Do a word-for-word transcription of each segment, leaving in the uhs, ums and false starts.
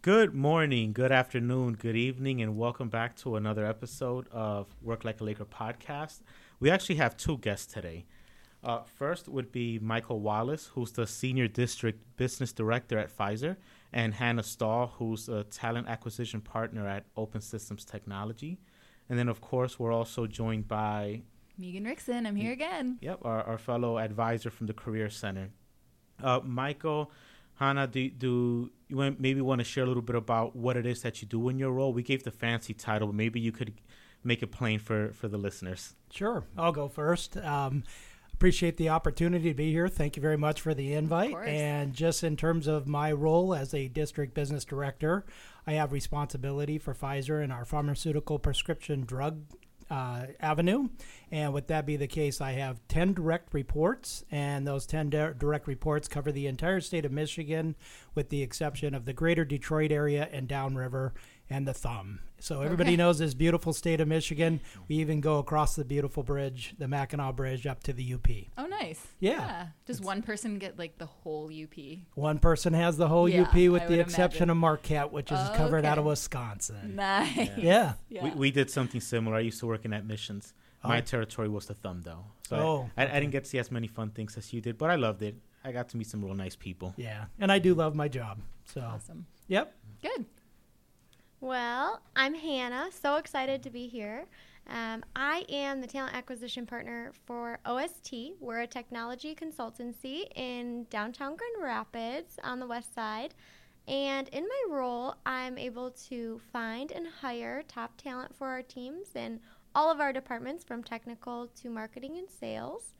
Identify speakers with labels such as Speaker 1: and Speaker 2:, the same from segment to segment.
Speaker 1: Good morning, good afternoon, good evening, and welcome back to another episode of Work Like a Laker podcast. We actually have two guests today. Uh, first would be Michael Wallace, who's the Senior District Business Director at Pfizer, and Hannah Stahl, who's a Talent Acquisition Partner at Open Systems Technology. And then, of course, we're also joined by
Speaker 2: Megan Rickson. I'm here again.
Speaker 1: Yep, our, our fellow advisor from the Career Center. Uh, Michael, Hannah, do, do you want, maybe want to share a little bit about what it is that you do in your role? We gave the fancy title, but maybe you could make it plain for, for the listeners.
Speaker 3: Sure. I'll go first. Um, appreciate the opportunity to be here. Thank you very much for the invite. And just in terms of my role as a district business director, I have responsibility for Pfizer and our pharmaceutical prescription drug Uh, avenue. And with that be the case, I have ten direct reports, and those ten di- direct reports cover the entire state of Michigan with the exception of the greater Detroit area and downriver and the Thumb. So everybody
Speaker 2: Okay.
Speaker 3: knows this beautiful state of Michigan. We even go across the beautiful bridge, the Mackinac Bridge, up to the U P.
Speaker 2: Oh, nice.
Speaker 3: Yeah.
Speaker 2: Does one person get like the whole U P?
Speaker 3: One person has the whole
Speaker 2: Yeah,
Speaker 3: U P with
Speaker 2: I
Speaker 3: the
Speaker 2: would
Speaker 3: exception
Speaker 2: imagine.
Speaker 3: of Marquette, which is
Speaker 2: Oh,
Speaker 3: covered out of
Speaker 2: okay.
Speaker 3: Wisconsin.
Speaker 2: Nice.
Speaker 3: Yeah.
Speaker 2: Yeah.
Speaker 1: We, we did something similar. I used to work in admissions. My
Speaker 3: Oh.
Speaker 1: territory was the Thumb, though. So
Speaker 3: Oh,
Speaker 1: I, I,
Speaker 3: okay.
Speaker 1: I didn't get to see as many fun things as you did, but I loved it. I got to meet some real nice people.
Speaker 3: Yeah. And I do love my job. So,
Speaker 2: Awesome.
Speaker 3: yep.
Speaker 2: Good.
Speaker 4: Well, I'm Hannah. So excited to be here. Um, I am the talent acquisition partner for O S T. We're a technology consultancy in downtown Grand Rapids on the west side. And in my role, I'm able to find and hire top talent for our teams in all of our departments, from technical to marketing and sales.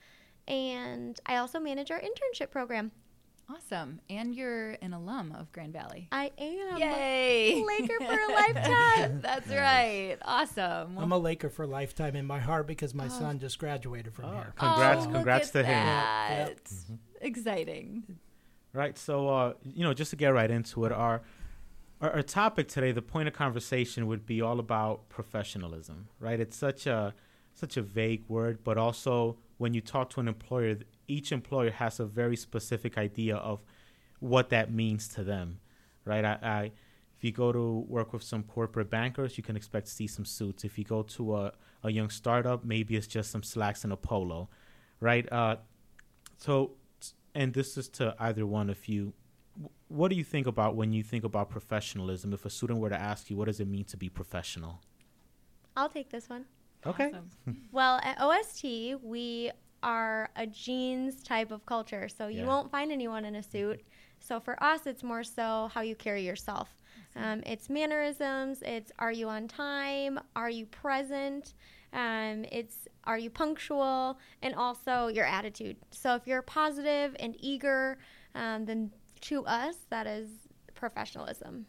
Speaker 4: And I also manage our internship program.
Speaker 2: Awesome. And you're an alum of Grand Valley.
Speaker 4: I am.
Speaker 2: Yay.
Speaker 4: Laker for a lifetime.
Speaker 2: That's right. Awesome.
Speaker 3: I'm a Laker for lifetime in my heart because my
Speaker 2: Oh.
Speaker 3: son just graduated from
Speaker 1: Oh,
Speaker 3: here.
Speaker 1: congrats,
Speaker 2: Oh, look
Speaker 1: congrats
Speaker 2: at
Speaker 1: to him.
Speaker 2: that.
Speaker 3: Yep.
Speaker 2: Exciting.
Speaker 1: Right. So, uh, you know, just to get right into it, our, our our topic today, the point of conversation would be all about professionalism, right? It's such a such a vague word, but also when you talk to an employer, each employer has a very specific idea of what that means to them, right? I, I if you go to work with some corporate bankers, you can expect to see some suits. If you go to a, a young startup, maybe it's just some slacks and a polo, right? Uh, so. And this is to either one of you. What do you think about when you think about professionalism? If a student were to ask you, what does it mean to be professional?
Speaker 4: I'll take this one.
Speaker 1: Okay.
Speaker 2: Awesome.
Speaker 4: Well, at O S T, we are a jeans type of culture, so you
Speaker 1: Yeah.
Speaker 4: won't find anyone in a suit. So for us, it's more so how you carry yourself. Um, it's mannerisms. It's are you on time? Are you present? Um, it's are you punctual? And also your attitude. So if you're positive and eager, um, then to us, that is professionalism.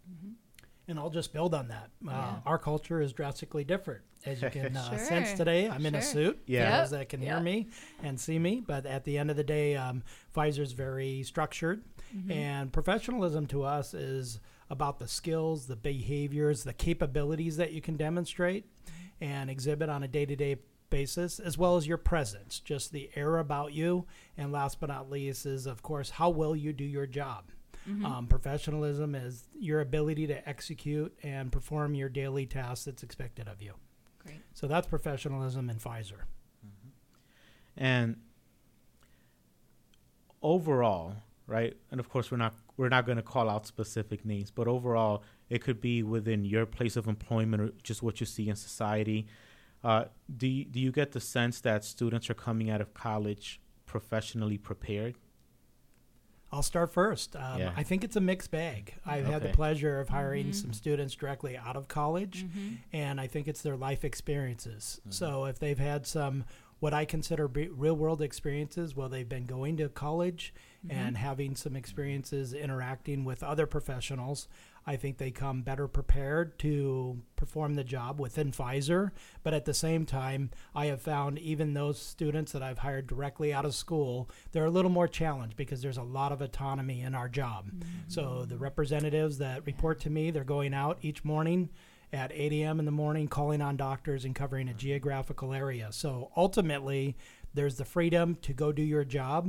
Speaker 3: And I'll just build on that. Uh,
Speaker 2: Yeah.
Speaker 3: Our culture is drastically different. As you can uh,
Speaker 2: Sure.
Speaker 3: sense today, I'm in a
Speaker 2: Sure.
Speaker 3: suit.
Speaker 1: Yeah.
Speaker 3: For
Speaker 2: Yep.
Speaker 3: those that can hear
Speaker 2: Yep.
Speaker 3: me and see me. But at the end of the day, um, Pfizer's very structured.
Speaker 2: Mm-hmm.
Speaker 3: And professionalism to us is about the skills, the behaviors, the capabilities that you can demonstrate and exhibit on a day-to-day basis, as well as your presence, just the air about you. And last but not least is, of course, how well you do your job.
Speaker 2: Mm-hmm.
Speaker 3: Um, professionalism is your ability to execute and perform your daily tasks that's expected of you.
Speaker 2: Great.
Speaker 3: So that's professionalism in Pfizer.
Speaker 1: And overall, right? And of course, we're not we're not going to call out specific names, but overall, it could be within your place of employment or just what you see in society. Uh, do you, do you get the sense that students are coming out of college professionally prepared?
Speaker 3: I'll start first. Um,
Speaker 1: Yeah.
Speaker 3: I think it's a mixed bag. I've had the
Speaker 1: Okay.
Speaker 3: pleasure of hiring
Speaker 2: Mhm.
Speaker 3: some students directly out of college,
Speaker 2: Mm-hmm.
Speaker 3: and I think it's their life experiences.
Speaker 1: Mhm.
Speaker 3: So if they've had some what I consider be real world experiences, well, they've been going to college
Speaker 2: Mm-hmm.
Speaker 3: and having some experiences interacting with other professionals, I think they come better prepared to perform the job within Pfizer. But at the same time, I have found even those students that I've hired directly out of school, they're a little more challenged because there's a lot of autonomy in our job. So the representatives that report to me, they're going out each morning at eight a.m. in the morning, calling on doctors and covering a geographical area. So ultimately, there's the freedom to go do your job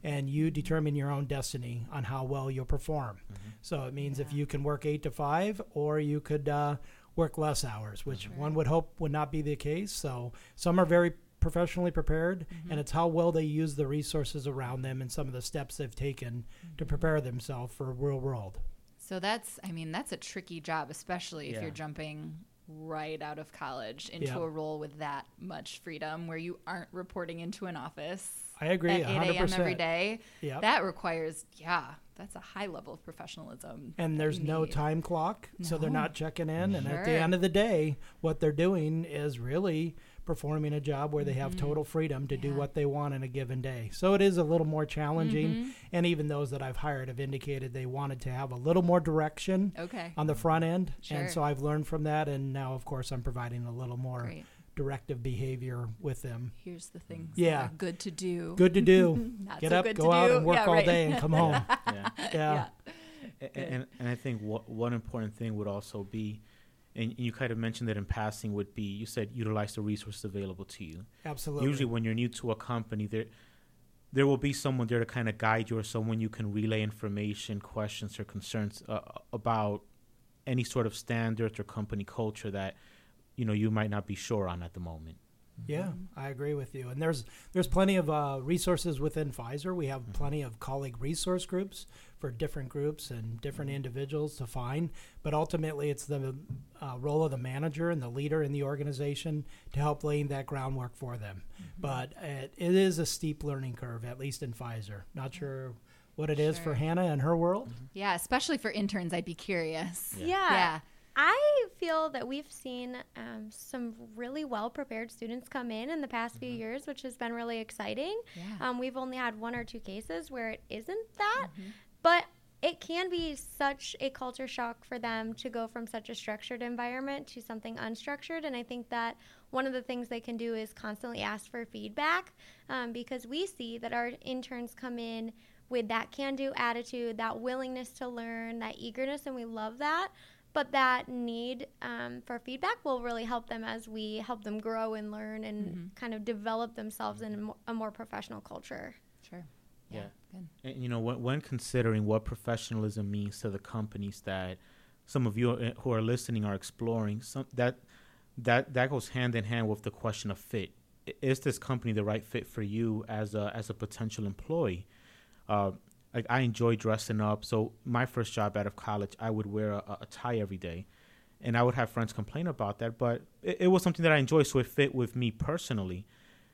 Speaker 3: and you determine your own destiny on how well you'll perform. Mm-hmm. So it means yeah. if you can work eight to five, or you could uh, work less hours, which mm-hmm. one would hope would not be the case. So some are very professionally prepared, mm-hmm. and it's how well they use the resources around them and some of the steps they've taken mm-hmm. to prepare themselves for real world.
Speaker 2: So that's, I mean, that's a tricky job, especially
Speaker 1: yeah.
Speaker 2: if you're jumping right out of college into
Speaker 3: yeah.
Speaker 2: a role with that much freedom where you aren't reporting into an office.
Speaker 3: I agree,
Speaker 2: at eight a.m. every day.
Speaker 3: Yep.
Speaker 2: That requires, yeah, that's a high level of professionalism.
Speaker 3: And there's no
Speaker 2: need.
Speaker 3: time clock, no. so they're not checking in. And
Speaker 2: sure.
Speaker 3: at the end of the day, what they're doing is really performing a job where they have mm-hmm. total freedom to yeah. do what they want in a given day. So it is a little more challenging. Mm-hmm. And even those that I've hired have indicated they wanted to have a little more direction
Speaker 2: okay.
Speaker 3: on the front end.
Speaker 2: Sure.
Speaker 3: And so I've learned from that. And now, of course, I'm providing a little more Great. directive behavior with them.
Speaker 2: Here's the things
Speaker 3: yeah.
Speaker 2: that are good to do.
Speaker 3: Good to do.
Speaker 2: Not
Speaker 3: Get
Speaker 2: so
Speaker 3: up,
Speaker 2: good
Speaker 3: go
Speaker 2: to
Speaker 3: out
Speaker 2: do.
Speaker 3: and work
Speaker 2: yeah,
Speaker 3: all
Speaker 2: right.
Speaker 3: day and come home.
Speaker 1: yeah.
Speaker 3: Yeah.
Speaker 2: yeah.
Speaker 1: And, and, and I think what, one important thing would also be, and you kind of mentioned that in passing, would be, you said utilize the resources available to you.
Speaker 3: Absolutely.
Speaker 1: Usually when you're new to a company, there there will be someone there to kind of guide you, or someone you can relay information, questions, or concerns uh, about any sort of standards or company culture that, you know, you might not be sure on at the moment.
Speaker 3: Yeah, I agree with you. And there's there's plenty of uh, resources within Pfizer. We have mm-hmm. plenty of colleague resource groups for different groups and different individuals to find. But ultimately, it's the uh, role of the manager and the leader in the organization to help laying that groundwork for them. Mm-hmm. But it, it is a steep learning curve, at least in Pfizer. Not sure what it
Speaker 2: sure.
Speaker 3: is for Hannah and her world.
Speaker 2: Mm-hmm. Yeah, especially for interns, I'd be curious.
Speaker 4: Yeah. yeah. yeah. I feel that we've seen um, some really well-prepared students come in in the past mm-hmm. few years, which has been really exciting.
Speaker 2: Yeah.
Speaker 4: Um, we've only had one or two cases where it isn't that,
Speaker 2: mm-hmm.
Speaker 4: but it can be such a culture shock for them to go from such a structured environment to something unstructured. And I think that one of the things they can do is constantly ask for feedback, um, because we see that our interns come in with that can-do attitude, that willingness to learn, that eagerness, and we love that. But that need um, for feedback will really help them as we help them grow and learn and mm-hmm. kind of develop themselves in a more, a more professional culture.
Speaker 2: Sure.
Speaker 1: Yeah.
Speaker 2: yeah.
Speaker 1: Good. And, you know, when, when considering what professionalism means to the companies that some of you who are listening are exploring, some, that that that goes hand in hand with the question of fit. Is this company the right fit for you as a as a potential employee? Uh, Like I enjoy dressing up. So my first job out of college, I would wear a, a tie every day, and I would have friends complain about that. But it, it was something that I enjoyed, so it fit with me personally.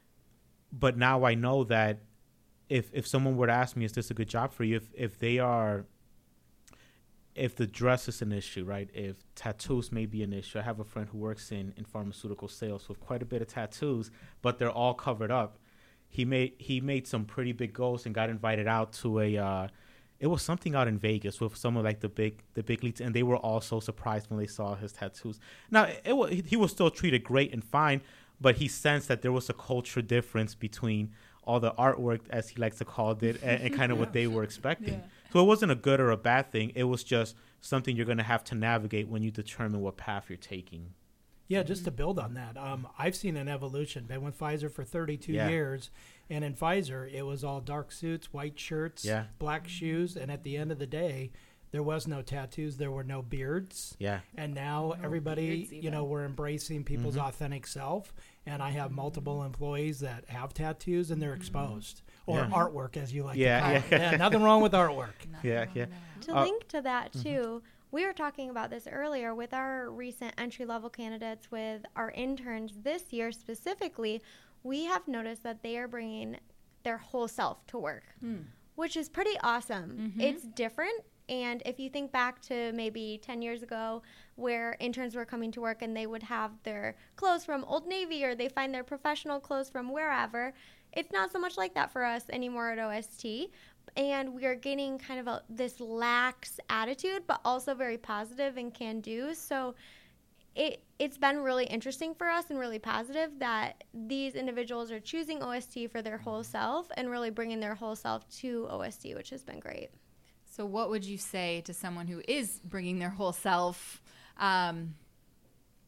Speaker 1: But now I know that if if someone were to ask me, "Is this a good job for you?" If if they are, if the dress is an issue, right? If tattoos may be an issue. I have a friend who works in in pharmaceutical sales with quite a bit of tattoos, but they're all covered up. He made he made some pretty big goals and got invited out to a uh, it was something out in Vegas with some of like the big the big leagues, and they were all so surprised when they saw his tattoos. Now it, it was, he was still treated great and fine, but he sensed that there was a culture difference between all the artwork, as he likes to call it, and, and kind of what they were expecting. Yeah. So it wasn't a good or a bad thing. It was just something you're going to have to navigate when you determine what path you're taking.
Speaker 3: Yeah, just to build on that, um, I've seen an evolution. Been with Pfizer for thirty-two
Speaker 1: yeah.
Speaker 3: years, and in Pfizer, it was all dark suits, white shirts,
Speaker 1: yeah.
Speaker 3: black shoes, and at the end of the day, there was no tattoos, there were no beards.
Speaker 1: Yeah.
Speaker 3: And now
Speaker 2: no
Speaker 3: everybody, you know, we're embracing people's
Speaker 1: mm-hmm.
Speaker 3: authentic self, and I have multiple employees that have tattoos, and they're exposed. Or
Speaker 1: yeah.
Speaker 3: artwork, as you like
Speaker 1: yeah,
Speaker 3: to call
Speaker 1: yeah.
Speaker 3: it. Yeah, nothing wrong with artwork.
Speaker 1: yeah, yeah.
Speaker 4: To
Speaker 1: uh,
Speaker 4: link to that, too,
Speaker 1: mm-hmm.
Speaker 4: we were talking about this earlier with our recent entry-level candidates, with our interns this year specifically. We have noticed that they are bringing their whole self to work, mm. which is pretty awesome.
Speaker 2: Mm-hmm.
Speaker 4: It's different. And if you think back to maybe ten years ago where interns were coming to work and they would have their clothes from Old Navy, or they find their professional clothes from wherever, it's not so much like that for us anymore at O S T. And we are getting kind of a, this lax attitude, but also very positive and can do. So it, it's been really interesting for us and really positive that these individuals are choosing O S T for their whole self and really bringing their whole self to O S T, which has been great.
Speaker 2: So what would you say to someone who is bringing their whole self? Um,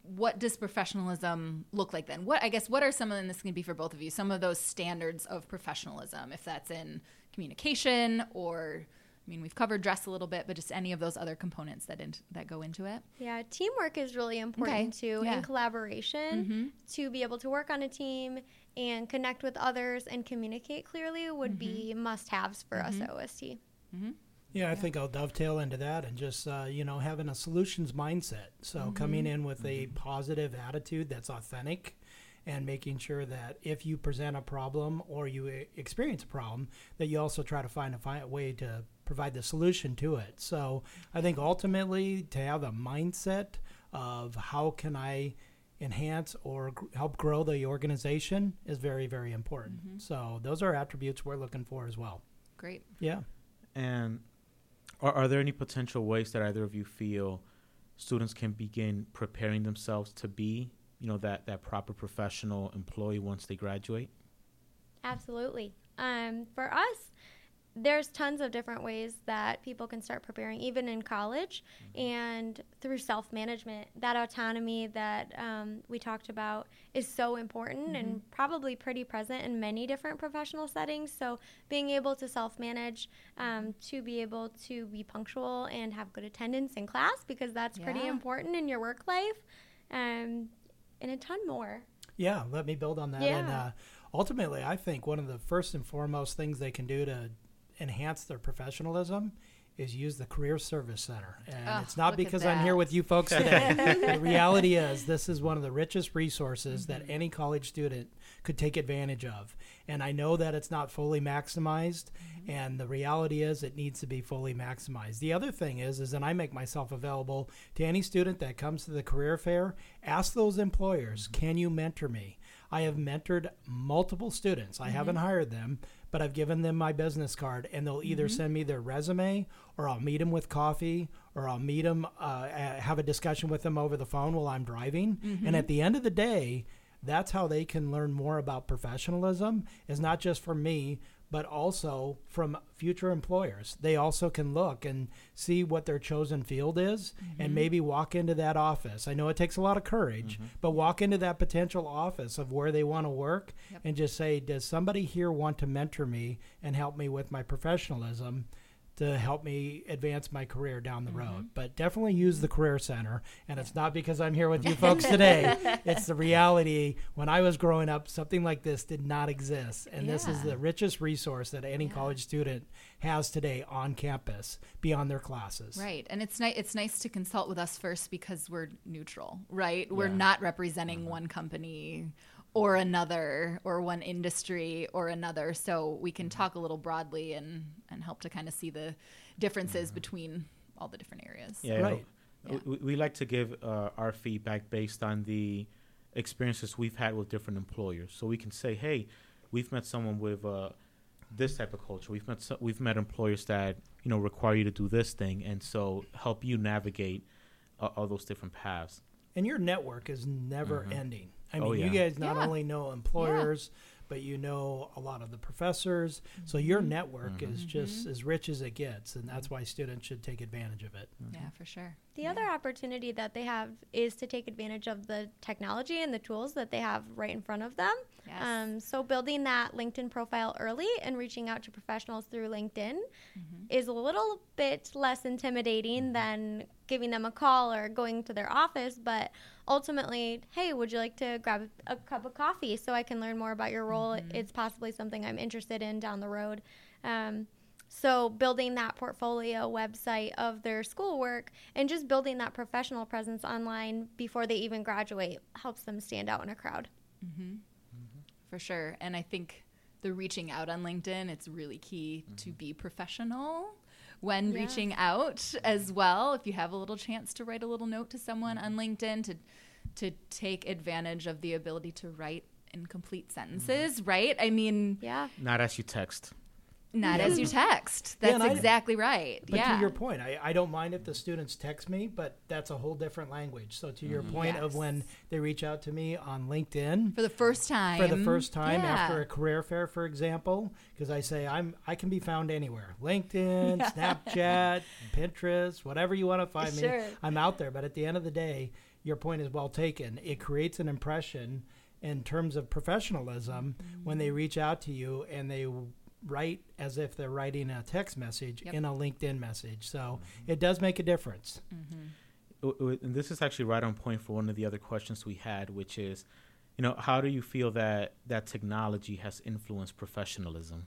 Speaker 2: what does professionalism look like then? What, I guess, what are some of them, this can be for both of you, some of those standards of professionalism, if that's in communication or, I mean, we've covered dress a little bit, but just any of those other components that in, that go into it?
Speaker 4: Yeah, teamwork is really important
Speaker 2: Okay.
Speaker 4: too,
Speaker 2: Yeah.
Speaker 4: and collaboration.
Speaker 2: Mm-hmm.
Speaker 4: To be able to work on a team and connect with others and communicate clearly would be must-haves for us at O S T.
Speaker 2: Mm-hmm.
Speaker 3: Yeah, I think I'll dovetail into that and just, uh, you know, having a solutions mindset. So
Speaker 2: Mm-hmm.
Speaker 3: coming in with a positive attitude that's authentic and making sure that if you present a problem or you e- experience a problem, that you also try to find a, fi- a way to provide the solution to it. So I think ultimately to have a mindset of how can I enhance or gr- help grow the organization is very, very important.
Speaker 2: Mm-hmm.
Speaker 3: So those are attributes we're looking for as well.
Speaker 2: Great.
Speaker 3: Yeah.
Speaker 1: And are, are there any potential ways that either of you feel students can begin preparing themselves to be, you know, that, that proper professional employee once they graduate?
Speaker 4: Absolutely. Um, for us, there's tons of different ways that people can start preparing, even in college, and through self-management. That autonomy that um, we talked about is so important and probably pretty present in many different professional settings. So being able to self-manage, um, to be able to be punctual and have good attendance in class, because that's pretty
Speaker 2: Yeah.
Speaker 4: important in your work life, um, and a ton more.
Speaker 3: Yeah, let me build on that.
Speaker 4: Yeah.
Speaker 3: And uh, ultimately, I think one of the first and foremost things they can do to enhance their professionalism is use the Career Service Center. And
Speaker 2: Oh,
Speaker 3: it's not
Speaker 2: look at
Speaker 3: because I'm here
Speaker 2: that.
Speaker 3: with you folks today. The reality is this is one of the richest resources that any college student could take advantage of. And I know that it's not fully maximized, and the reality is it needs to be fully maximized. The other thing is, is that I make myself available to any student that comes to the career fair. Ask those employers, can you mentor me? I have mentored multiple students. I haven't hired them, but I've given them my business card, and they'll either send me their resume, or I'll meet them with coffee, or I'll meet them, uh, have a discussion with them over the phone while I'm driving. And at the end of the day, that's how they can learn more about professionalism, is not just from me, but also from future employers. They also can look and see what their chosen field is and maybe walk into that office. I know it takes a lot of courage, but walk into that potential office of where they want to work
Speaker 2: Yep.
Speaker 3: and just say, does somebody here want to mentor me and help me with my professionalism to help me advance my career down the road? But definitely use the Career Center. And it's not because I'm here with you folks today. It's the reality. When I was growing up, something like this did not exist. And this is
Speaker 2: Yeah.
Speaker 3: the richest resource that any
Speaker 2: Yeah.
Speaker 3: college student has today on campus beyond their classes.
Speaker 2: Right. And it's nice it's nice to consult with us first because we're neutral, right? We're
Speaker 1: Yeah.
Speaker 2: not representing one company or another or one industry or another. So we can talk a little broadly and, and help to kind of see the differences between all the different areas.
Speaker 1: Yeah,
Speaker 3: Right.
Speaker 1: We, we, we like to give uh, our feedback based on the experiences we've had with different employers. So we can say, hey, we've met someone with uh, this type of culture. We've met so, we've met employers that, you know, require you to do this thing, and so help you navigate uh, all those different paths.
Speaker 3: And your network is never
Speaker 1: Mhm.
Speaker 3: ending. I
Speaker 1: Oh,
Speaker 3: mean, you
Speaker 1: yeah.
Speaker 3: guys not
Speaker 2: Yeah.
Speaker 3: only know employers, but you know a lot of the professors. So your network
Speaker 1: Mhm.
Speaker 3: is just as rich as it gets, and that's why students should take advantage of it.
Speaker 2: Yeah, for sure.
Speaker 4: The
Speaker 2: Yeah.
Speaker 4: other opportunity that they have is to take advantage of the technology and the tools that they have right in front of them.
Speaker 2: Yes.
Speaker 4: Um, so building that LinkedIn profile early and reaching out to professionals through LinkedIn
Speaker 2: Mhm.
Speaker 4: is a little bit less intimidating than giving them a call or going to their office. But ultimately, hey, would you like to grab a cup of coffee so I can learn more about your role? It's possibly something I'm interested in down the road. Um, So building that portfolio website of their schoolwork and just building that professional presence online before they even graduate helps them stand out in a crowd.
Speaker 2: Mm-hmm. For sure. And I think the reaching out on LinkedIn, it's really key to be professional when
Speaker 4: Yeah.
Speaker 2: reaching out as well. If you have a little chance to write a little note to someone on LinkedIn, to to take advantage of the ability to write in complete sentences, right? I mean,
Speaker 4: Yeah.
Speaker 1: Not as you text.
Speaker 2: not
Speaker 3: Yeah.
Speaker 2: as you text.
Speaker 3: Yeah,
Speaker 2: That's
Speaker 3: and I-
Speaker 2: exactly right.
Speaker 3: But
Speaker 2: yeah.
Speaker 3: to your point, I, I don't mind if the students text me, but that's a whole different language. So to your point of
Speaker 2: Yes.
Speaker 3: when they reach out to me on LinkedIn
Speaker 2: For the first time.
Speaker 3: for the first time
Speaker 2: Yeah.
Speaker 3: after a career fair, for example, because I say I'm I can be found anywhere, LinkedIn, Snapchat, Pinterest, whatever you want to find
Speaker 2: Sure.
Speaker 3: me, I'm out there. But at the end of the day, your point is well taken. It creates an impression in terms of professionalism mm-hmm. when they reach out to you and they write as if they're writing a text message yep. in a LinkedIn message. So mm-hmm. it does make a difference.
Speaker 1: Mm-hmm. And this is actually right on point for one of the other questions we had, which is, you know, how do you feel that that technology has influenced professionalism?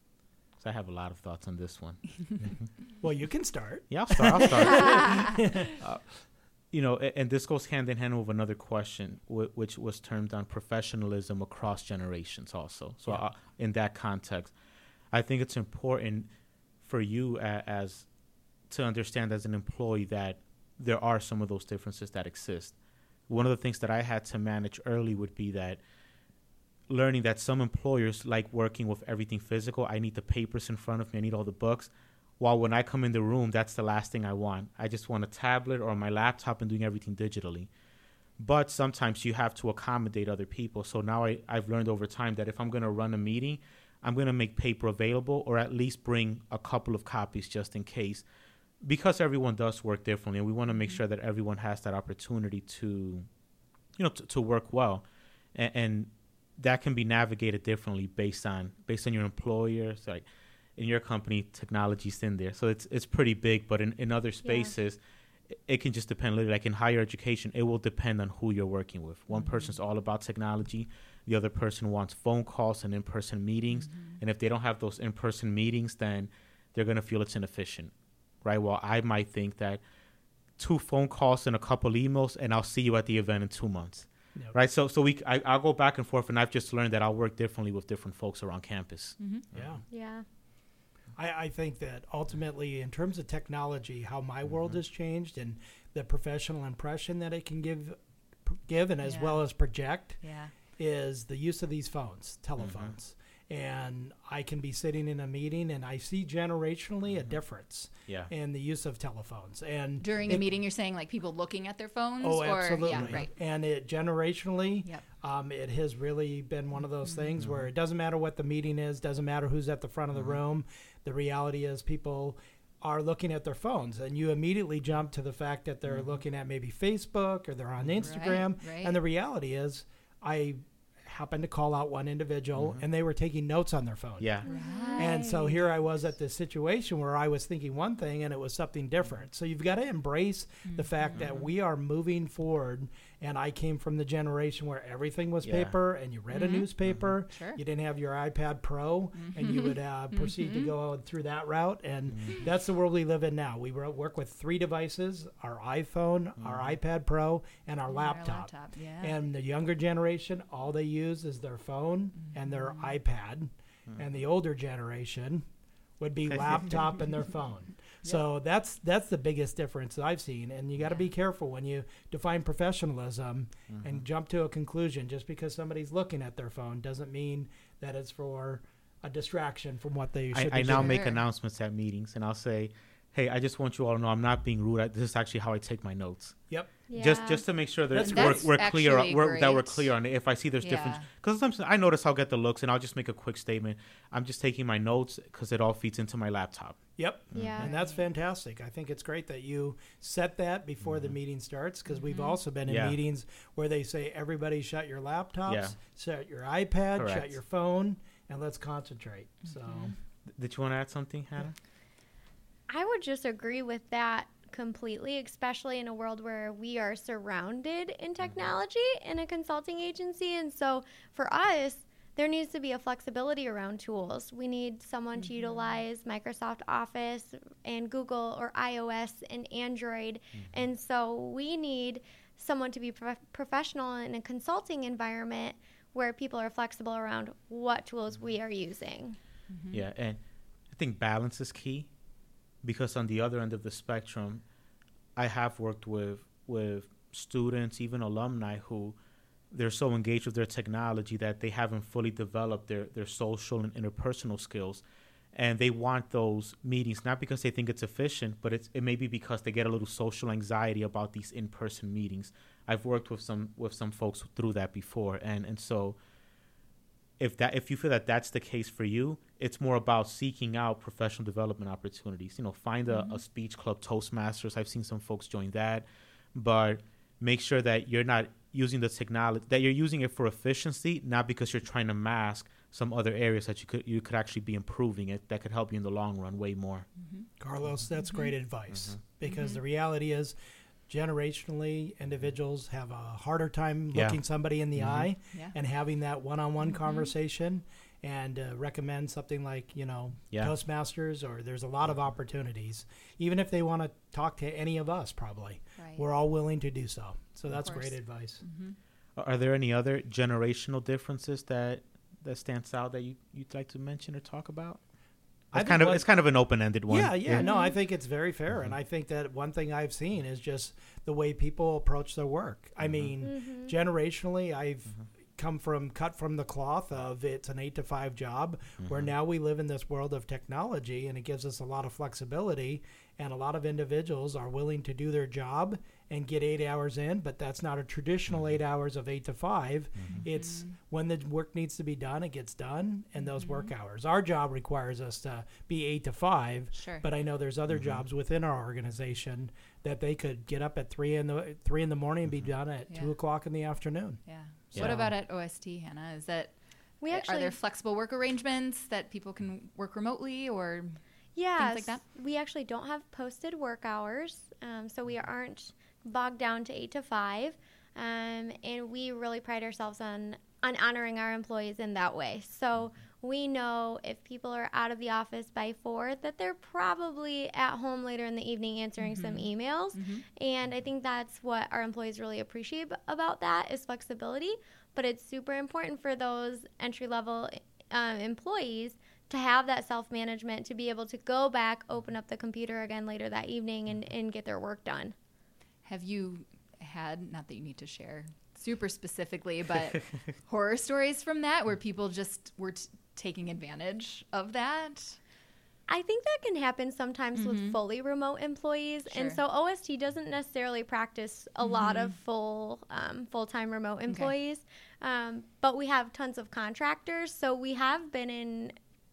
Speaker 1: So I have a lot of thoughts on this one.
Speaker 3: Well, you can start.
Speaker 1: Yeah, I'll start. I'll start. uh, you know, and, and this goes hand in hand with another question, w- which was termed on professionalism across generations also. So yeah. uh, in that context, I think it's important for you a- as to understand as an employee that there are some of those differences that exist. One of the things that I had to manage early would be that learning that some employers like working with everything physical. I need the papers in front of me. I need all the books. While when I come in the room, that's the last thing I want. I just want a tablet or my laptop and doing everything digitally. But sometimes you have to accommodate other people. So now I, I've learned over time that if I'm going to run a meeting, I'm going to make paper available or at least bring a couple of copies just in case, because everyone does work differently. And we want to make sure that everyone has that opportunity to, you know, to, to work well. And, and that can be navigated differently based on based on your employer. So like in your company, technology's in there. So it's it's pretty big. But in, in other spaces, yeah. it, it can just depend. Literally, like in higher education, it will depend on who you're working with. One mm-hmm. person's all about technology. The other person wants phone calls and in-person meetings. Mm-hmm. And if they don't have those in-person meetings, then they're going to feel it's inefficient, right? Well, I might think that two phone calls and a couple emails, and I'll see you at the event in two months, yep. right? So so we I, I'll go back and forth, and I've just learned that I'll work differently with different folks around campus.
Speaker 3: Mm-hmm. Yeah.
Speaker 4: Yeah.
Speaker 3: I, I think that ultimately, in terms of technology, how my mm-hmm. world has changed and the professional impression that it can give, give and as yeah. well as project
Speaker 2: yeah.
Speaker 3: is the use of these phones, telephones. Mm-hmm. And I can be sitting in a meeting and I see generationally mm-hmm. a difference
Speaker 1: yeah.
Speaker 3: in the use of telephones. And
Speaker 2: during
Speaker 3: it,
Speaker 2: a meeting, you're saying like people looking at their phones?
Speaker 3: Oh,
Speaker 2: or,
Speaker 3: absolutely.
Speaker 2: Yeah, right.
Speaker 3: And it generationally,
Speaker 2: yep.
Speaker 3: um, it has really been one of those mm-hmm. things where it doesn't matter what the meeting is, doesn't matter who's at the front of the mm-hmm. room. The reality is people are looking at their phones, and you immediately jump to the fact that they're mm-hmm. looking at maybe Facebook or they're on Instagram.
Speaker 2: Right, right.
Speaker 3: And the reality is I happened to call out one individual mm-hmm. and they were taking notes on their phone.
Speaker 1: Yeah.
Speaker 2: Right.
Speaker 3: And so here I was at this situation where I was thinking one thing and it was something different. So you've got to embrace mm-hmm. the fact that we are moving forward. And I came from the generation where everything was yeah. paper and you read mm-hmm. a newspaper.
Speaker 2: Mm-hmm. Sure.
Speaker 3: You didn't have your iPad Pro mm-hmm. and you would uh, proceed mm-hmm. to go through that route. And mm-hmm. that's the world we live in now. We work with three devices, our iPhone, mm-hmm. our iPad Pro, and our
Speaker 2: and
Speaker 3: laptop.
Speaker 2: laptop. Yeah.
Speaker 3: And the younger generation, all they use is their phone mm-hmm. and their iPad. Mm-hmm. And the older generation would be laptop and their phone. So yep. that's that's the biggest difference that I've seen. And you got to yeah. be careful when you define professionalism mm-hmm. and jump to a conclusion. Just because somebody's looking at their phone doesn't mean that it's for a distraction from what they should
Speaker 1: I,
Speaker 3: be
Speaker 1: I now
Speaker 3: doing.
Speaker 1: make announcements at meetings, and I'll say, hey, I just want you all to know I'm not being rude. I, this is actually how I take my notes.
Speaker 3: Yep.
Speaker 4: Yeah.
Speaker 1: Just just to make sure that
Speaker 2: That's
Speaker 1: we're, we're clear we're, that we're
Speaker 2: great.
Speaker 1: clear on it. If I see there's
Speaker 2: Yeah.
Speaker 1: different, because sometimes I notice I'll get the looks and I'll just make a quick statement. I'm just taking my notes because it all feeds into my laptop.
Speaker 3: Yep.
Speaker 4: Yeah.
Speaker 3: And that's fantastic. I think it's great that you set that before mm-hmm. the meeting starts, because mm-hmm. we've also been in
Speaker 1: yeah.
Speaker 3: meetings where they say, everybody shut your laptops,
Speaker 1: Yeah.
Speaker 3: shut your iPad,
Speaker 1: Correct.
Speaker 3: shut your phone, and let's concentrate. So
Speaker 2: Mm-hmm.
Speaker 1: Did you want to add something, Hannah?
Speaker 4: I would just agree with that completely, especially in a world where we are surrounded in technology in a consulting agency. And so for us, there needs to be a flexibility around tools. We need someone mm-hmm. to utilize Microsoft Office and Google or iOS and Android. Mm-hmm. And so we need someone to be pro- professional in a consulting environment where people are flexible around what tools we are using.
Speaker 2: Mm-hmm.
Speaker 1: Yeah, and I think balance is key, because on the other end of the spectrum, I have worked with with students, even alumni, who they're so engaged with their technology that they haven't fully developed their, their social and interpersonal skills. And they want those meetings, not because they think it's efficient, but it's, it may be because they get a little social anxiety about these in-person meetings. I've worked with some with some folks through that before. And, and so if that if you feel that that's the case for you, it's more about seeking out professional development opportunities. You know, find a, mm-hmm. a speech club, Toastmasters. I've seen some folks join that. But make sure that you're not using the technology, that you're using it for efficiency, not because you're trying to mask some other areas that you could you could actually be improving it that could help you in the long run way more.
Speaker 3: Mm-hmm. Carlos, that's mm-hmm. great advice mm-hmm. because mm-hmm. the reality is generationally individuals have a harder time yeah. looking somebody in the mm-hmm. eye yeah. and having that one-on-one mm-hmm. conversation and uh, recommend something like, you know, yeah. Toastmasters, or there's a lot of opportunities. Even if they want to talk to any of us, probably. Right. We're all willing to do so. So that's great advice.
Speaker 1: Mm-hmm. Are there any other generational differences that that stands out that you, you'd like to mention or talk about? It's kind of what, it's kind of an open-ended one.
Speaker 3: Yeah, yeah, yeah. No, I think it's very fair. Mm-hmm. And I think that one thing I've seen is just the way people approach their work. Mm-hmm. I mean, mm-hmm. generationally, I've mm-hmm. come from cut from the cloth of it's an eight to five job, mm-hmm. where now we live in this world of technology, and it gives us a lot of flexibility. And a lot of individuals are willing to do their job and get eight hours in, but that's not a traditional mm-hmm. eight hours of eight to five. Mm-hmm. It's when the work needs to be done, it gets done, and those mm-hmm. work hours. Our job requires us to be eight to five,
Speaker 2: sure.
Speaker 3: but I know there's other mm-hmm. jobs within our organization that they could get up at three in the three in the morning and be done at yeah. two o'clock in the afternoon.
Speaker 2: Yeah. So what about at O S T, Hannah? Is that
Speaker 4: we actually
Speaker 2: are there flexible work arrangements that people can work remotely or?
Speaker 4: Yes,
Speaker 2: like that?
Speaker 4: We actually don't have posted work hours, um, so we aren't bogged down to eight to five, um, and we really pride ourselves on, on honoring our employees in that way. So we know if people are out of the office by four, that they're probably at home later in the evening answering mm-hmm. some emails, mm-hmm. and I think that's what our employees really appreciate b- about that is flexibility, but it's super important for those entry-level um, employees to have that self-management, to be able to go back, open up the computer again later that evening and, and get their work done.
Speaker 2: Have you had, not that you need to share super specifically, but horror stories from that where people just were t- taking advantage of that?
Speaker 4: I think that can happen sometimes mm-hmm. with fully remote employees. Sure. And so O S T doesn't necessarily practice a mm-hmm. lot of full um, full-time remote employees, okay. um, but we have tons of contractors. So we have been in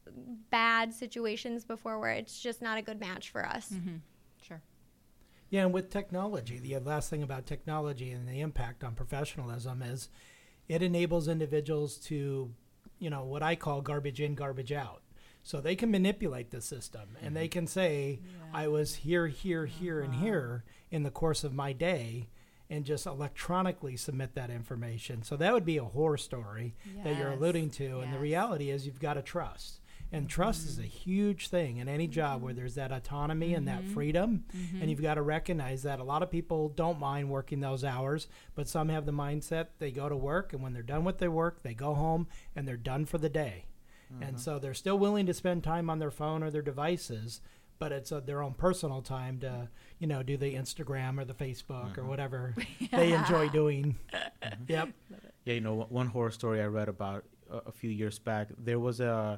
Speaker 4: bad situations before where it's just not a good match for us.
Speaker 2: Mm-hmm. Sure.
Speaker 3: Yeah, and with technology, the last thing about technology and the impact on professionalism is it enables individuals to, you know, what I call garbage in, garbage out. So they can manipulate the system mm-hmm. and they can say, yeah. I was here, here, here, uh-huh. and here in the course of my day, and just electronically submit that information. So that would be a horror story yes. that you're alluding to. Yes. And the reality is you've got to trust. And trust mm-hmm. is a huge thing in any job mm-hmm. where there's that autonomy mm-hmm. and that freedom. Mm-hmm. And you've got to recognize that a lot of people don't mind working those hours, but some have the mindset they go to work, and when they're done with their work, they go home and they're done for the day. Mm-hmm. And so they're still willing to spend time on their phone or their devices, but it's uh, their own personal time to, you know, do the Instagram or the Facebook mm-hmm. or whatever yeah. they enjoy doing. Mm-hmm. Yep.
Speaker 1: Yeah, you know, one horror story I read about a, a few years back, there was a...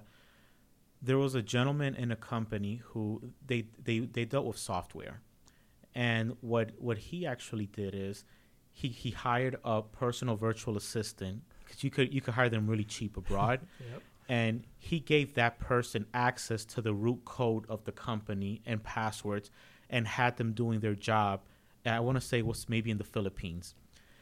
Speaker 1: There was a gentleman in a company who they, they, they dealt with software. And what what he actually did is he, he hired a personal virtual assistant, because you could you could hire them really cheap abroad. Yep. And he gave that person access to the root code of the company and passwords and had them doing their job. And I want to say it was maybe in the Philippines.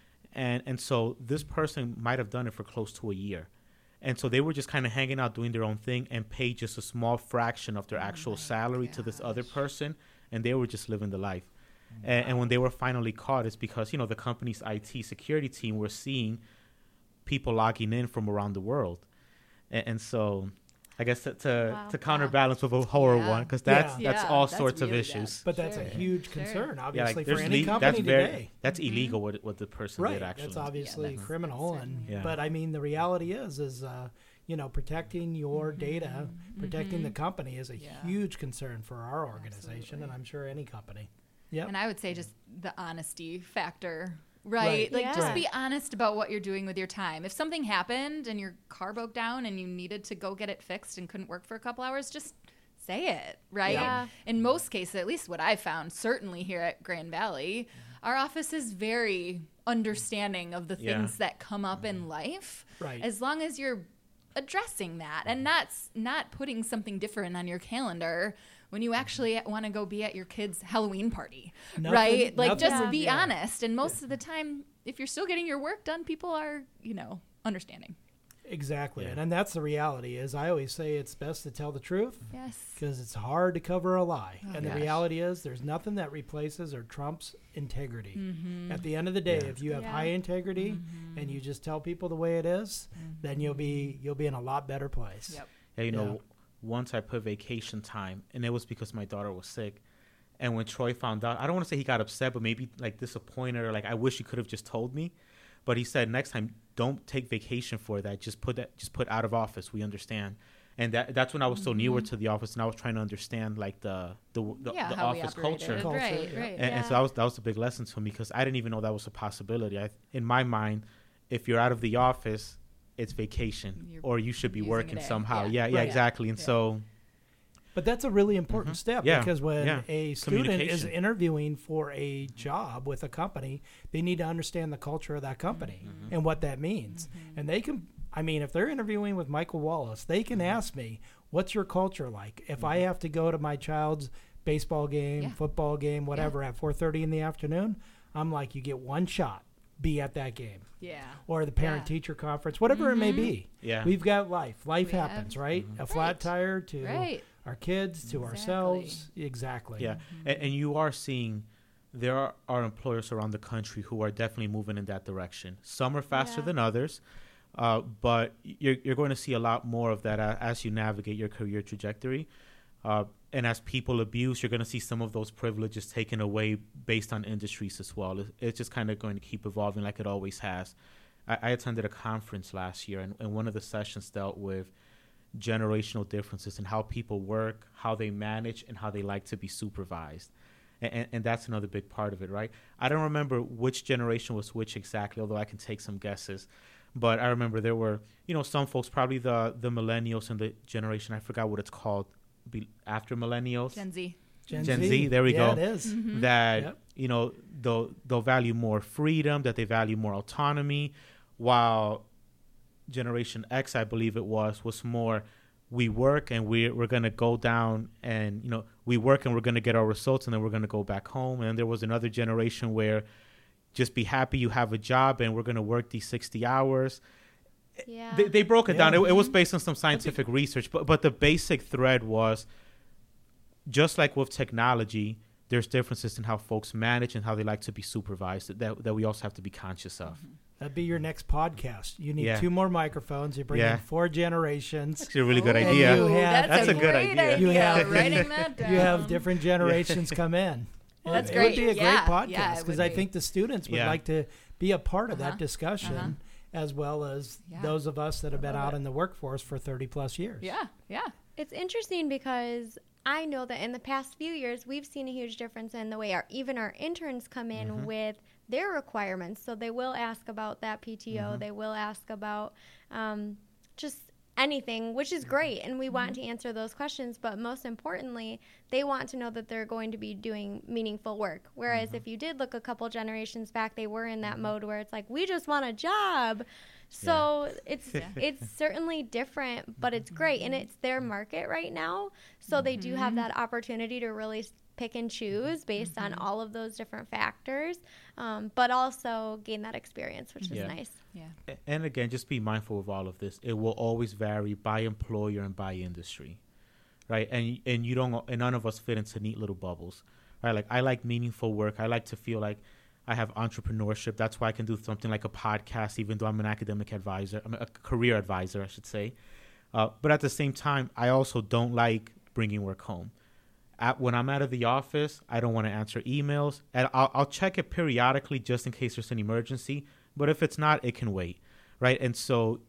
Speaker 1: And and so this person might have done it for close to a year. And so they were just kind of hanging out doing their own thing and paid just a small fraction of their oh actual salary gosh. to this other person. And they were just living the life. Wow. And, and when they were finally caught, it's because, you know, the company's I T security team were seeing people logging in from around the world. And, and so I guess to to, wow. to counterbalance wow. with a horror yeah. one, because that's yeah. that's yeah. all that's sorts really of issues.
Speaker 3: Bad. But that's sure. a huge concern, sure. obviously,
Speaker 1: yeah, like
Speaker 3: for any
Speaker 1: le-
Speaker 3: company
Speaker 1: that's very,
Speaker 3: today.
Speaker 1: That's mm-hmm. illegal what what the person
Speaker 3: right.
Speaker 1: did actually.
Speaker 3: That's obviously
Speaker 2: yeah, that's,
Speaker 3: criminal,
Speaker 2: that's
Speaker 3: and
Speaker 1: yeah.
Speaker 3: but I mean the reality is is uh, you know, protecting your mm-hmm. data, protecting mm-hmm. the company is a yeah. huge concern for our organization, Absolutely. and I'm sure any company. Yeah,
Speaker 2: and I would say just the honesty factor. Right.
Speaker 3: right.
Speaker 2: Like,
Speaker 4: yeah.
Speaker 2: just be honest about what you're doing with your time. If something happened and your car broke down and you needed to go get it fixed and couldn't work for a couple hours, just say it, right?
Speaker 4: Yeah.
Speaker 2: In most cases, at least what I've found, certainly here at Grand Valley, our office is very understanding of the things yeah. that come up in life.
Speaker 3: Right.
Speaker 2: As long as you're addressing that and not not putting something different on your calendar when you actually want to go be at your kid's Halloween party, nothing, right? Like, just yeah. be yeah. honest. And most yeah. of the time, if you're still getting your work done, people are, you know, understanding.
Speaker 3: Exactly.
Speaker 1: Yeah.
Speaker 3: And, and that's the reality is I always say it's best to tell the truth.
Speaker 2: Yes.
Speaker 3: Because it's hard to cover a lie.
Speaker 2: Oh,
Speaker 3: and
Speaker 2: gosh.
Speaker 3: the reality is there's nothing that replaces or trumps integrity.
Speaker 2: Mm-hmm.
Speaker 3: At the end of the day,
Speaker 1: yeah.
Speaker 3: if you have
Speaker 2: yeah.
Speaker 3: high integrity
Speaker 2: mm-hmm.
Speaker 3: and you just tell people the way it is, mm-hmm. then you'll be you'll be in a lot better place.
Speaker 2: Yep.
Speaker 1: Yeah, you know,
Speaker 3: yeah.
Speaker 1: once I put vacation time, and it was because my daughter was sick. And when Troy found out, I don't want to say he got upset, but maybe like disappointed or like, I wish you could have just told me. But he said, next time, don't take vacation for that. Just put that, just put out of office. We understand. And that that's when I was
Speaker 2: mm-hmm.
Speaker 1: still newer to the office, and I was trying to understand like the the, the,
Speaker 2: yeah,
Speaker 1: the
Speaker 2: how
Speaker 1: office
Speaker 2: we
Speaker 1: culture.
Speaker 3: culture.
Speaker 2: Right,
Speaker 3: yeah.
Speaker 2: right.
Speaker 1: And,
Speaker 4: Yeah.
Speaker 1: and so that was that was a big lesson to me because I didn't even know that was a possibility. I, in my mind, if you're out of the office, it's vacation,
Speaker 2: You're
Speaker 1: or you should be
Speaker 2: using
Speaker 1: working
Speaker 2: a day.
Speaker 1: somehow.
Speaker 2: Yeah.
Speaker 1: Yeah, yeah,
Speaker 3: Right.
Speaker 1: exactly. And
Speaker 2: Yeah.
Speaker 1: so.
Speaker 3: But that's a really important
Speaker 1: Mhm.
Speaker 3: step
Speaker 1: Yeah.
Speaker 3: because when
Speaker 1: Yeah.
Speaker 3: a student is
Speaker 1: Communication.
Speaker 3: interviewing for a job with a company, they need to understand the culture of that company
Speaker 1: Mhm.
Speaker 3: and what that means.
Speaker 2: Mm-hmm.
Speaker 3: And they can, I mean, if they're interviewing with Michael Wallace, they can
Speaker 1: Mhm.
Speaker 3: ask me, what's your culture like? If I
Speaker 1: Mhm.
Speaker 3: have to go to my child's baseball game,
Speaker 2: Yeah.
Speaker 3: football game, whatever, at four thirty in the afternoon, I'm like, you get one shot, be at that game.
Speaker 2: Yeah.
Speaker 3: Or the parent-teacher conference, whatever it may
Speaker 2: Mhm.
Speaker 3: be.
Speaker 1: Yeah.
Speaker 3: We've got life. Life
Speaker 2: We have-
Speaker 3: happens, right?
Speaker 1: Mhm.
Speaker 3: A flat
Speaker 2: Right.
Speaker 3: tire to
Speaker 2: Right.
Speaker 3: our kids, to
Speaker 2: Exactly.
Speaker 3: ourselves. Exactly.
Speaker 1: Yeah, and, and you are seeing there are, are employers around the country who are definitely moving in that direction. Some are faster
Speaker 4: Yeah.
Speaker 1: than others, uh, but you're you're going to see a lot more of that a, as you navigate your career trajectory. Uh, and as people abuse, you're going to see some of those privileges taken away based on industries as well. It, it's just kind of going to keep evolving like it always has. I, I attended a conference last year, and, and one of the sessions dealt with generational differences in how people work, how they manage, and how they like to be supervised. And, and, and that's another big part of it, right? I don't remember which generation was which exactly, although I can take some guesses. But I remember there were, you know, some folks, probably the, the millennials and the generation, I forgot what it's called, be after millennials.
Speaker 2: Gen Z.
Speaker 3: Gen,
Speaker 1: Gen
Speaker 3: Z.
Speaker 1: Z, there we
Speaker 3: yeah,
Speaker 1: go.
Speaker 3: it is.
Speaker 2: Mhm.
Speaker 1: That,
Speaker 3: Yep.
Speaker 1: you know, they'll, they'll value more freedom, that they value more autonomy, while Generation X, I believe it was, was more, we work and we're, we're going to go down and, you know, we work and we're going to get our results and then we're going to go back home. And then there was another generation where just be happy you have a job and we're going to work these sixty hours.
Speaker 4: Yeah.
Speaker 1: They, they broke it
Speaker 3: Yeah.
Speaker 1: down. It, it was based on some scientific research, but but the basic thread was, just like with technology, there's differences in how folks manage and how they like to be supervised that, that we also have to be conscious of.
Speaker 3: That'd be your next podcast. You need
Speaker 1: Yeah.
Speaker 3: two more microphones. You bring
Speaker 1: Yeah.
Speaker 3: in four generations.
Speaker 1: Actually, a really good
Speaker 2: Oh,
Speaker 1: idea.
Speaker 3: you have-
Speaker 1: That's a good
Speaker 2: great
Speaker 1: idea.
Speaker 3: You have-
Speaker 2: Writing that down.
Speaker 3: You have different generations come in.
Speaker 2: Well, that's
Speaker 3: it
Speaker 2: great.
Speaker 3: would be a
Speaker 2: Yeah,
Speaker 3: great
Speaker 2: yeah,
Speaker 3: podcast
Speaker 2: it
Speaker 3: because
Speaker 2: would
Speaker 3: I
Speaker 2: be.
Speaker 3: think the students would
Speaker 1: Yeah.
Speaker 3: like to be a part of
Speaker 2: Uh-huh.
Speaker 3: that discussion
Speaker 2: Uh-huh.
Speaker 3: as well as
Speaker 2: Yeah.
Speaker 3: those of us that have
Speaker 2: I
Speaker 3: been
Speaker 2: love
Speaker 3: out
Speaker 2: it.
Speaker 3: in the workforce for thirty plus years.
Speaker 2: Yeah. Yeah.
Speaker 4: It's interesting because I know that in the past few years we've seen a huge difference in the way our even our interns come in
Speaker 1: Mhm.
Speaker 4: with their requirements. So they will ask about that P T O.
Speaker 1: Mhm.
Speaker 4: They will ask about um, just anything, which is great, and we want to answer those questions. But most importantly, they want to know that they're going to be doing meaningful work. Whereas
Speaker 1: Mhm.
Speaker 4: if you did look a couple generations back, they were in that mode where it's like, we just want a job. So it's
Speaker 2: Yeah.
Speaker 4: it's certainly different, but it's great, and it's their market right now. So they do have
Speaker 2: Mhm.
Speaker 4: that opportunity to really s- pick and choose based on
Speaker 2: Mhm.
Speaker 4: all of those different factors, um, but also gain that experience, which
Speaker 1: Yeah.
Speaker 4: is nice.
Speaker 2: Yeah.
Speaker 1: A- And again, just be mindful of all of this. It will always vary by employer and by industry, right? And and you don't, and none of us fit into neat little bubbles, right? Like I like meaningful work. I like to feel like I have entrepreneurship. That's why I can do something like a podcast, even though I'm an academic advisor, I'm a career advisor, I should say. Uh, but at the same time, I also don't like bringing work home. At, when I'm out of the office, I don't want to answer emails. And I'll, I'll check it periodically just in case there's an emergency. But if it's not, it can wait, right? And so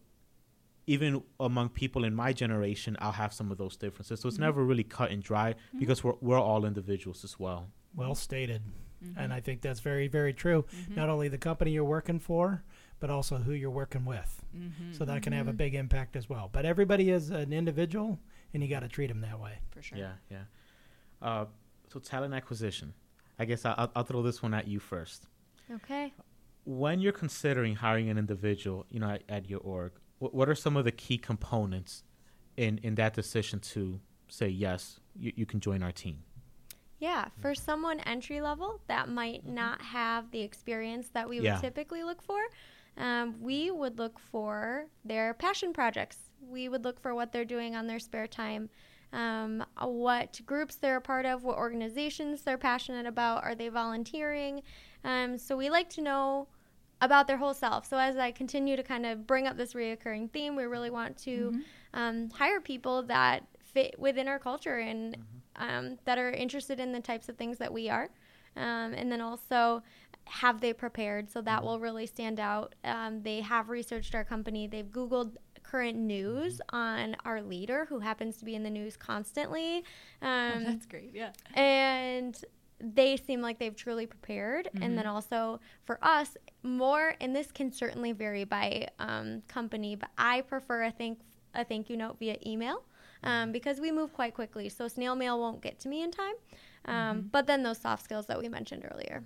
Speaker 1: even among people in my generation, I'll have some of those differences. So it's
Speaker 2: Mhm.
Speaker 1: never really cut and dry
Speaker 2: Mhm.
Speaker 1: because we're we're all individuals as well.
Speaker 3: Well stated.
Speaker 2: Mhm.
Speaker 3: And I think that's very, very true.
Speaker 2: Mhm.
Speaker 3: Not only the company you're working for, but also who you're working with.
Speaker 2: Mhm.
Speaker 3: So that can have a
Speaker 4: Mhm.
Speaker 3: big impact as well. But everybody is an individual, and you got to treat them that way.
Speaker 2: For sure.
Speaker 1: Yeah, yeah. Uh, so talent acquisition. I guess I'll, I'll throw this one at you first.
Speaker 4: Okay.
Speaker 1: When you're considering hiring an individual, you know, at, at your org, what, what are some of the key components in, in that decision to say, yes, you, you can join our team?
Speaker 4: Yeah, for someone entry level that might not have the experience that we would
Speaker 1: Yeah.
Speaker 4: typically look for, um, we would look for their passion projects. We would look for what they're doing on their spare time, um, uh, what groups they're a part of, what organizations they're passionate about, are they volunteering? Um, so we like to know about their whole self. So as I continue to kind of bring up this reoccurring theme, we really want to
Speaker 2: Mm-hmm.
Speaker 4: um, hire people that fit within our culture and um, that are interested in the types of things that we are. Um, and then also, have they prepared? So that will really stand out. Um, they have researched our company. They've Googled current news on our leader, who happens to be in the news constantly. Um,
Speaker 2: Oh, that's great. Yeah.
Speaker 4: and they seem like they've truly prepared.
Speaker 2: Mm-hmm.
Speaker 4: And then also for us, more, and this can certainly vary by um, company, but I prefer a thank a thank you note via email um, because we move quite quickly. So snail mail won't get to me in time. Um,
Speaker 2: Mm-hmm.
Speaker 4: But then those soft skills that we mentioned earlier.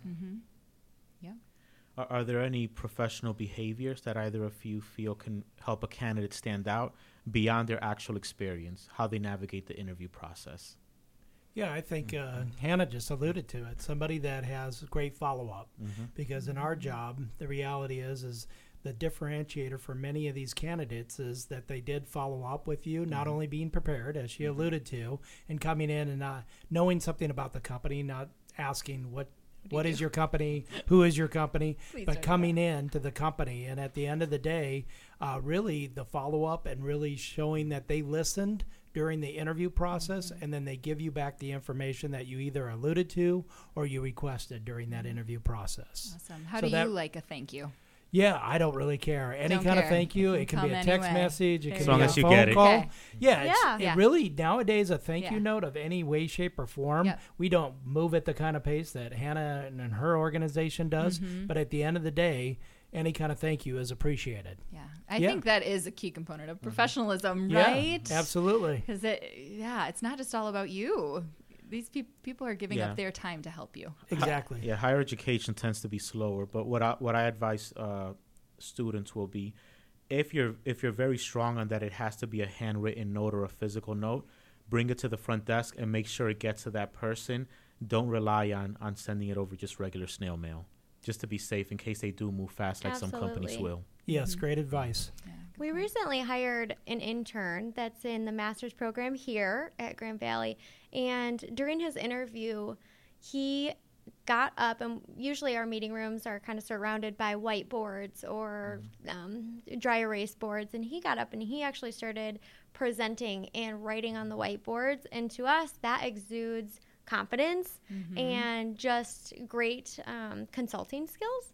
Speaker 2: Yeah.
Speaker 1: Are, are there any professional behaviors that either of you feel can help a candidate stand out beyond their actual experience, how they navigate the interview process?
Speaker 3: Yeah, I think uh, Hannah just alluded to it. Somebody that has great follow-up, because in our job, the reality is is the differentiator for many of these candidates is that they did follow up with you, not only being prepared, as she alluded to, and coming in and not knowing something about the company, not asking what what is your company, who is your company,
Speaker 2: Please
Speaker 3: but
Speaker 2: don't do
Speaker 3: coming in to the company. And at the end of the day, uh, really the follow-up and really showing that they listened during the interview process, and then they give you back the information that you either alluded to or you requested during that interview process.
Speaker 2: Awesome. How
Speaker 3: So
Speaker 2: do
Speaker 3: that-
Speaker 2: you like a thank you?
Speaker 3: Yeah, I don't really care. Any
Speaker 2: Don't
Speaker 3: kind
Speaker 2: care.
Speaker 3: of thank you.
Speaker 2: It
Speaker 3: It
Speaker 2: can
Speaker 3: can be a
Speaker 2: come
Speaker 3: text
Speaker 2: anyway.
Speaker 3: message. It
Speaker 2: There
Speaker 3: can
Speaker 1: As
Speaker 3: be
Speaker 1: long
Speaker 3: a
Speaker 1: as you
Speaker 3: phone
Speaker 1: get it.
Speaker 3: call.
Speaker 2: Okay.
Speaker 3: Yeah, it's,
Speaker 4: Yeah.
Speaker 3: it
Speaker 2: Yeah.
Speaker 3: really nowadays a thank
Speaker 2: Yeah.
Speaker 3: you note of any way, shape, or form.
Speaker 2: Yep.
Speaker 3: We don't move at the kind of pace that Hannah and and her organization does.
Speaker 2: Mm-hmm.
Speaker 3: But at the end of the day, any kind of thank you is appreciated.
Speaker 2: Yeah. I
Speaker 3: Yeah.
Speaker 2: think that is a key component of professionalism,
Speaker 3: Yeah,
Speaker 2: right?
Speaker 3: absolutely.
Speaker 2: Because it, yeah, it's not just all about you. These pe- people are giving
Speaker 1: Yeah.
Speaker 2: up their time to help you.
Speaker 3: Exactly.
Speaker 1: Yeah, higher education tends to be slower, but what I what I advise uh, students will be, if you're if you're very strong on that, it has to be a handwritten note or a physical note. Bring it to the front desk and make sure it gets to that person. Don't rely on on sending it over just regular snail mail, just to be safe in case they do move fast, like some companies
Speaker 4: Absolutely.
Speaker 1: will.
Speaker 3: Yes, great advice.
Speaker 2: Yeah, good
Speaker 4: We
Speaker 2: point.
Speaker 4: recently hired an intern that's in the master's program here at Grand Valley. And during his interview, he got up, and usually our meeting rooms are kind of surrounded by whiteboards or um, dry erase boards. And he got up and he actually started presenting and writing on the whiteboards. And to us, that exudes confidence and just great um, consulting skills.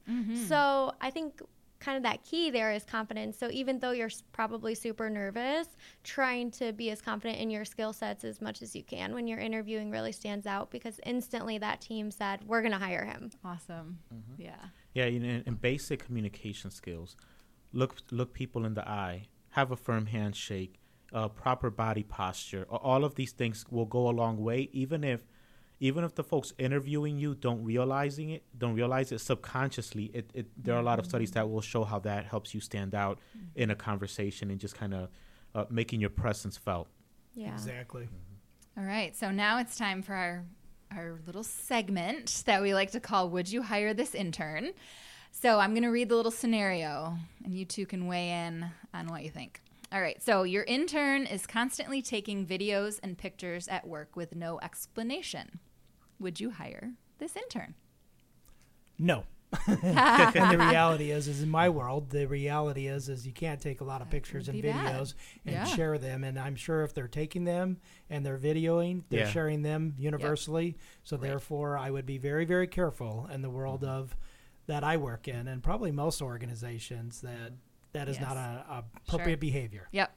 Speaker 4: So I think kind of that key there is confidence. So even though you're s- probably super nervous, trying to be as confident in your skill sets as much as you can when you're interviewing really stands out, because instantly that team said, we're going to hire him.
Speaker 2: Awesome. Yeah.
Speaker 1: Yeah, you know, and, and basic communication skills. Look look people in the eye. Have a firm handshake. Uh, proper body posture. A- All of these things will go a long way, even if even if the folks interviewing you don't realizing it, don't realize it subconsciously. It, it there are a lot of studies that will show how that helps you stand out in a conversation and just kind of uh, making your presence felt.
Speaker 4: Yeah.
Speaker 3: Exactly.
Speaker 2: All right. So now it's time for our our little segment that we like to call Would You Hire This Intern? So I'm going to read the little scenario, and you two can weigh in on what you think. All right. So your intern is constantly taking videos and pictures at work with no explanation. Would you hire this intern?
Speaker 3: No. And the reality is, is in my world, the reality is, is you can't take a lot of pictures
Speaker 2: would
Speaker 3: and
Speaker 2: be bad.
Speaker 3: videos and
Speaker 2: Yeah.
Speaker 3: share them. And I'm sure if they're taking them and they're videoing, they're
Speaker 1: Yeah.
Speaker 3: sharing them universally. So therefore, I would be very, very careful in the world of that I work in, and probably most organizations, that that is
Speaker 2: Yes.
Speaker 3: not a, a appropriate
Speaker 2: Sure.
Speaker 3: behavior.
Speaker 2: Yep.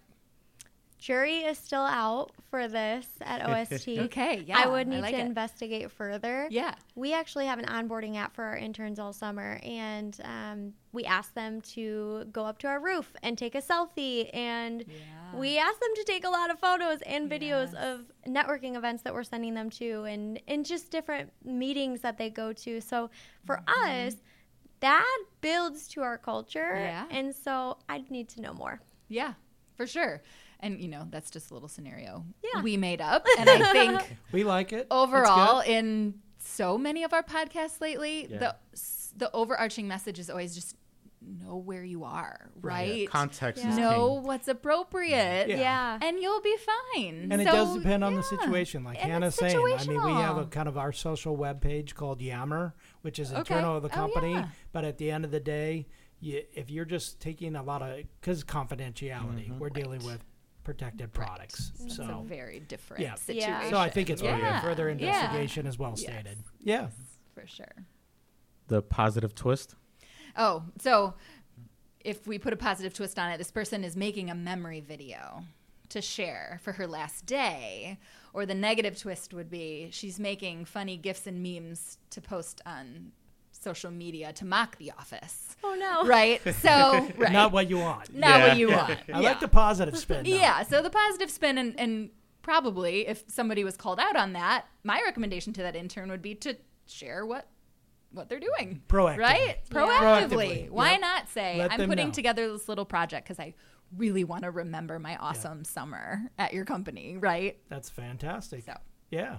Speaker 4: Jury is still out for this at O S T.
Speaker 2: Okay. Yeah.
Speaker 4: I would need
Speaker 2: like
Speaker 4: to
Speaker 2: it.
Speaker 4: investigate further.
Speaker 2: Yeah.
Speaker 4: We actually have an onboarding app for our interns all summer, and um, we ask them to go up to our roof and take a selfie, and
Speaker 2: Yeah.
Speaker 4: we ask them to take a lot of photos and videos
Speaker 2: Yes.
Speaker 4: of networking events that we're sending them to, and, and just different meetings that they go to. So for us, that builds to our culture,
Speaker 2: Yeah.
Speaker 4: and so I'd need to know more.
Speaker 2: Yeah, for sure. And, you know, that's just a little scenario
Speaker 4: Yeah.
Speaker 2: we made up. And I think
Speaker 3: We like it.
Speaker 2: overall, in so many of our podcasts lately,
Speaker 1: Yeah.
Speaker 2: the the overarching message is always just know where you are, right?
Speaker 1: Context
Speaker 4: Yeah.
Speaker 1: is
Speaker 2: Know
Speaker 1: king.
Speaker 2: what's appropriate.
Speaker 3: Yeah.
Speaker 4: Yeah.
Speaker 2: And you'll be fine.
Speaker 3: And it
Speaker 2: So,
Speaker 3: does depend on the
Speaker 2: yeah.
Speaker 3: situation, like
Speaker 2: And
Speaker 3: Hannah's
Speaker 2: it's
Speaker 3: saying. I mean, we have a
Speaker 2: situational.
Speaker 3: kind of our social web page called Yammer, which is
Speaker 2: Okay.
Speaker 3: internal of the
Speaker 2: Oh,
Speaker 3: company.
Speaker 2: yeah.
Speaker 3: But at the end of the day, you, if you're just taking a lot of, because confidentiality,
Speaker 1: Mhm.
Speaker 3: we're dealing with protected products.
Speaker 2: It's a
Speaker 3: So,
Speaker 2: very different
Speaker 3: Yeah.
Speaker 2: situation.
Speaker 4: Yeah.
Speaker 3: so I think it's worth
Speaker 2: yeah.
Speaker 3: further
Speaker 2: Yeah.
Speaker 3: investigation as well
Speaker 2: Yes.
Speaker 3: stated. Yeah.
Speaker 2: For sure.
Speaker 1: The positive twist.
Speaker 2: Oh, so if we put a positive twist on it, this person is making a memory video to share for her last day. Or the negative twist would be she's making funny GIFs and memes to post on social media to mock The Office.
Speaker 4: Oh no.
Speaker 2: Right? So, right.
Speaker 3: Not what you want.
Speaker 2: Not
Speaker 1: Yeah.
Speaker 2: what you
Speaker 1: Yeah.
Speaker 2: want.
Speaker 3: I
Speaker 2: Yeah.
Speaker 3: like the positive spin. though.
Speaker 2: Yeah, so the positive spin, and, and probably if somebody was called out on that, my recommendation to that intern would be to share what what they're doing.
Speaker 3: Proactively.
Speaker 2: Right?
Speaker 4: Yeah.
Speaker 2: Proactively.
Speaker 3: Proactively.
Speaker 2: Why
Speaker 3: Yep.
Speaker 2: not say,
Speaker 3: Let
Speaker 2: I'm
Speaker 3: them
Speaker 2: putting
Speaker 3: know.
Speaker 2: together this little project because I really want to remember my awesome summer at your company, right?
Speaker 3: That's fantastic.
Speaker 2: So,
Speaker 3: Yeah.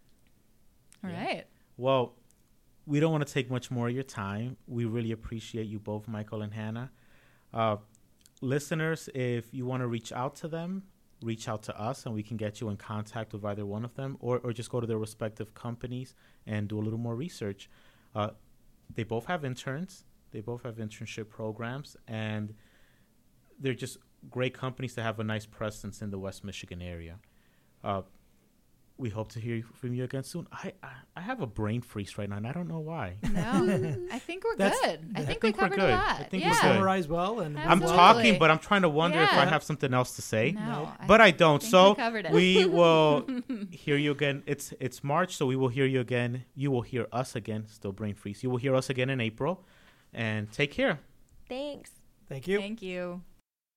Speaker 2: all right.
Speaker 1: Well, we don't want to take much more of your time. We really appreciate you both, Michael and Hannah. Uh, listeners, if you want to reach out to them, reach out to us and we can get you in contact with either one of them, or, or just go to their respective companies and do a little more research. Uh, they both have interns. They both have internship programs, and they're just great companies to have a nice presence in the West Michigan area. Uh, we hope to hear from you again soon. I, I I have a brain freeze right now, and I don't know why.
Speaker 2: No, I think we're
Speaker 3: That's-
Speaker 2: good. I
Speaker 3: I
Speaker 2: think,
Speaker 1: think
Speaker 2: we
Speaker 1: we're
Speaker 2: covered
Speaker 1: good.
Speaker 2: a
Speaker 1: I
Speaker 2: lot.
Speaker 1: think
Speaker 2: yeah.
Speaker 1: we're good.
Speaker 3: Summarize well. and
Speaker 1: I'm
Speaker 2: Absolutely.
Speaker 1: talking, but I'm trying to wonder if I
Speaker 2: Yeah.
Speaker 1: have something else to say.
Speaker 2: No,
Speaker 1: But I don't.
Speaker 2: think
Speaker 1: So
Speaker 2: we covered it.
Speaker 1: we will hear you again. It's it's March, so we will hear you again. You will hear us again. Still brain freeze. You will hear us again in April. And take care.
Speaker 4: Thanks.
Speaker 3: Thank you.
Speaker 2: Thank you.